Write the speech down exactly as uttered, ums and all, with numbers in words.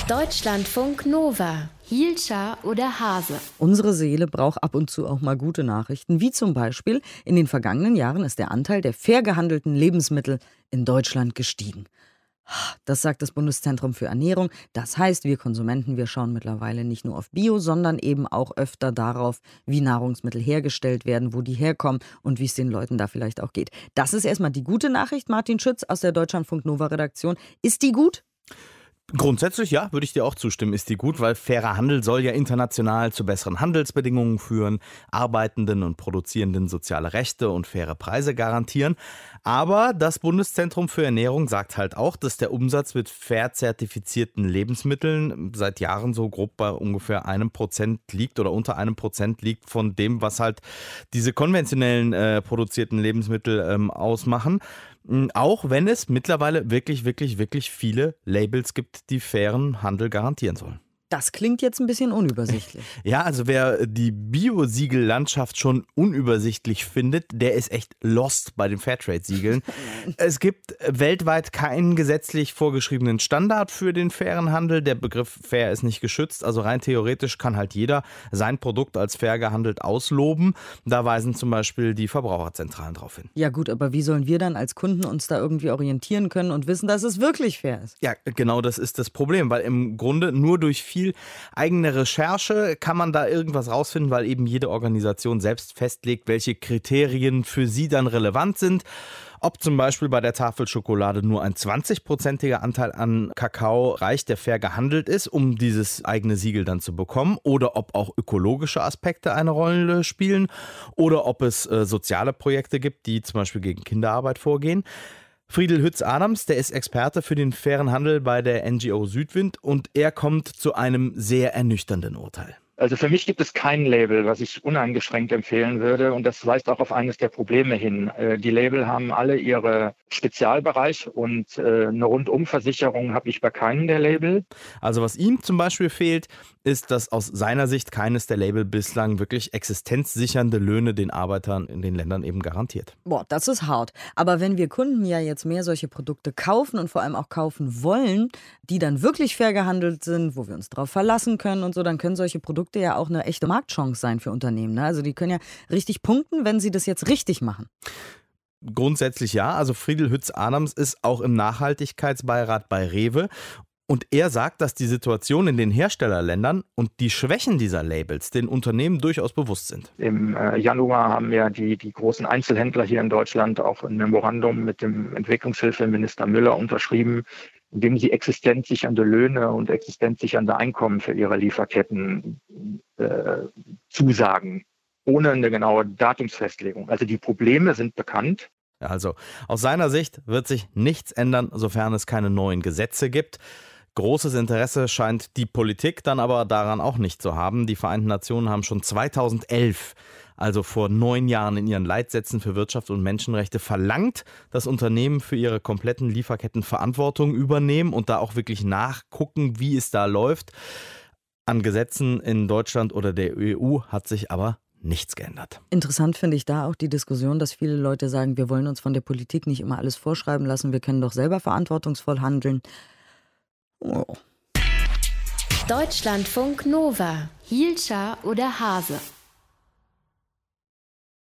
Deutschlandfunk Nova. Hielscher oder Hase? Unsere Seele braucht ab und zu auch mal gute Nachrichten, wie zum Beispiel: In den vergangenen Jahren ist der Anteil der fair gehandelten Lebensmittel in Deutschland gestiegen. Das sagt das Bundeszentrum für Ernährung. Das heißt, wir Konsumenten, wir schauen mittlerweile nicht nur auf Bio, sondern eben auch öfter darauf, wie Nahrungsmittel hergestellt werden, wo die herkommen und wie es den Leuten da vielleicht auch geht. Das ist erstmal die gute Nachricht. Martin Schütz aus der Deutschlandfunk Nova Redaktion. Ist die gut? Grundsätzlich ja, würde ich dir auch zustimmen, ist die gut, weil fairer Handel soll ja international zu besseren Handelsbedingungen führen, Arbeitenden und Produzierenden soziale Rechte und faire Preise garantieren. Aber das Bundeszentrum für Ernährung sagt halt auch, dass der Umsatz mit fair zertifizierten Lebensmitteln seit Jahren so grob bei ungefähr einem Prozent liegt oder unter einem Prozent liegt von dem, was halt diese konventionellen äh, produzierten Lebensmittel ähm, ausmachen. Auch wenn es mittlerweile wirklich, wirklich, wirklich viele Labels gibt, die fairen Handel garantieren sollen. Das klingt jetzt ein bisschen unübersichtlich. Ja, also wer die Bio-Siegel-Landschaft schon unübersichtlich findet, der ist echt lost bei den Fairtrade-Siegeln. Es gibt weltweit keinen gesetzlich vorgeschriebenen Standard für den fairen Handel. Der Begriff fair ist nicht geschützt, also rein theoretisch kann halt jeder sein Produkt als fair gehandelt ausloben. Da weisen zum Beispiel die Verbraucherzentralen drauf hin. Ja gut, aber wie sollen wir dann als Kunden uns da irgendwie orientieren können und wissen, dass es wirklich fair ist? Ja, genau, das ist das Problem, weil im Grunde nur durch viel eigene Recherche kann man da irgendwas rausfinden, weil eben jede Organisation selbst festlegt, welche Kriterien für sie dann relevant sind. Ob zum Beispiel bei der Tafel Schokolade nur ein zwanzig-prozentiger Anteil an Kakao reicht, der fair gehandelt ist, um dieses eigene Siegel dann zu bekommen, oder ob auch ökologische Aspekte eine Rolle spielen oder ob es äh, soziale Projekte gibt, die zum Beispiel gegen Kinderarbeit vorgehen. Friedel Hütz-Adams, der ist Experte für den fairen Handel bei der N G O Südwind und er kommt zu einem sehr ernüchternden Urteil. Also für mich gibt es kein Label, was ich uneingeschränkt empfehlen würde, und das weist auch auf eines der Probleme hin. Die Label haben alle ihre Spezialbereich und eine Rundumversicherung habe ich bei keinem der Label. Also was ihm zum Beispiel fehlt, ist, dass aus seiner Sicht keines der Label bislang wirklich existenzsichernde Löhne den Arbeitern in den Ländern eben garantiert. Boah, das ist hart. Aber wenn wir Kunden ja jetzt mehr solche Produkte kaufen und vor allem auch kaufen wollen, die dann wirklich fair gehandelt sind, wo wir uns drauf verlassen können und so, dann können solche Produkte ja auch eine echte Marktchance sein für Unternehmen. Ne? Also die können ja richtig punkten, wenn sie das jetzt richtig machen. Grundsätzlich ja. Also Friedel Hütz-Adams ist auch im Nachhaltigkeitsbeirat bei Rewe. Und er sagt, dass die Situation in den Herstellerländern und die Schwächen dieser Labels den Unternehmen durchaus bewusst sind. Im Januar haben ja die, die großen Einzelhändler hier in Deutschland auch ein Memorandum mit dem Entwicklungshilfeminister Müller unterschrieben, in dem sie existenzsichernde Löhne und existenzsichernde Einkommen für ihre Lieferketten äh, zusagen, ohne eine genaue Datumsfestlegung. Also die Probleme sind bekannt. Also aus seiner Sicht wird sich nichts ändern, sofern es keine neuen Gesetze gibt. Großes Interesse scheint die Politik dann aber daran auch nicht zu haben. Die Vereinten Nationen haben schon zweitausendelf, also vor neun Jahren, in ihren Leitsätzen für Wirtschaft und Menschenrechte verlangt, dass Unternehmen für ihre kompletten Lieferketten Verantwortung übernehmen und da auch wirklich nachgucken, wie es da läuft. An Gesetzen in Deutschland oder der E U hat sich aber nichts geändert. Interessant finde ich da auch die Diskussion, dass viele Leute sagen, wir wollen uns von der Politik nicht immer alles vorschreiben lassen, wir können doch selber verantwortungsvoll handeln. Oh. Deutschlandfunk Nova. Hielscher oder Hase?